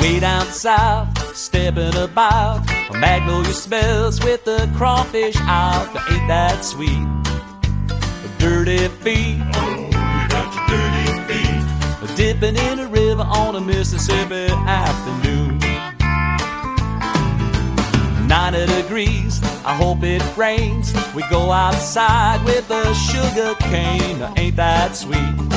Way down south, stepping about, magnolia smells with the crawfish out. Ain't that sweet? Dirty feet, oh, you got your dirty feet. Dipping in a river on a Mississippi afternoon. 90 degrees, I hope it rains. We go outside with a sugar cane. Ain't that sweet?